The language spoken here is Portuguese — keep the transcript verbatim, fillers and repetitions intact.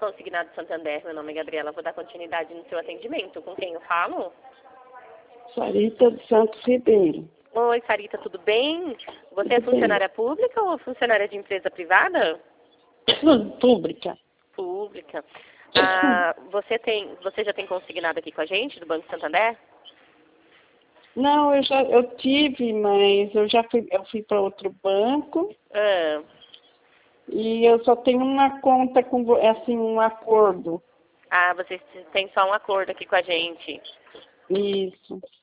Consignado Santander, meu nome é Gabriela, vou dar continuidade no seu atendimento. Com quem eu falo? Sarita de Santos Ribeiro. Oi, Sarita, tudo bem? Você é Tudo funcionária pública ou funcionária de empresa privada? bem. Pública. Pública. Ah, você, tem, você já tem consignado aqui com a gente, do Banco Santander? Não, eu já eu tive, mas eu já fui, eu fui para outro banco Ah, e eu só tenho uma conta com vo- assim, um acordo. ah, você tem só um acordo aqui com a gente. Isso.